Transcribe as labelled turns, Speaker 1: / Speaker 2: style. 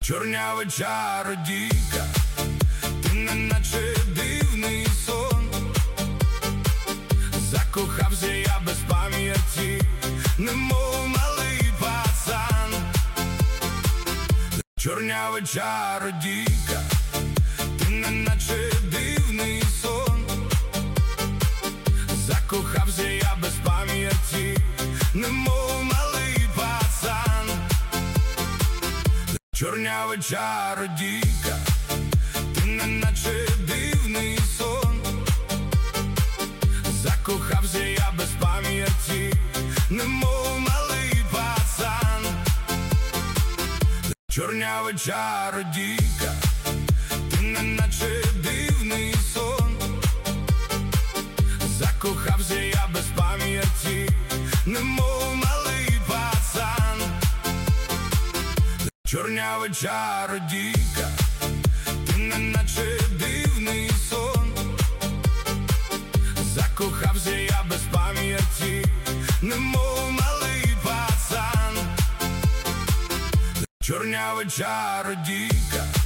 Speaker 1: чорнява чародійка, ти неначе дивний сон. Закохався я без пам'яті, немов малий пацан. Чорнява чародійка, ти неначе дивний сон. Закохався я без пам'яті, немов малий пацан. Чорнява чародійка, ти неначе дивний сон. Закохався я без пам'яті, немов малий пацан. Чорнява чародійка, ти неначе дивний сон. Закохався я без пам'яті, немов малий пацан. Чорнява чародійка, ти неначе дивний сон. Закохався я без пам'яті, немов малий пацан. Чорнява чародійка.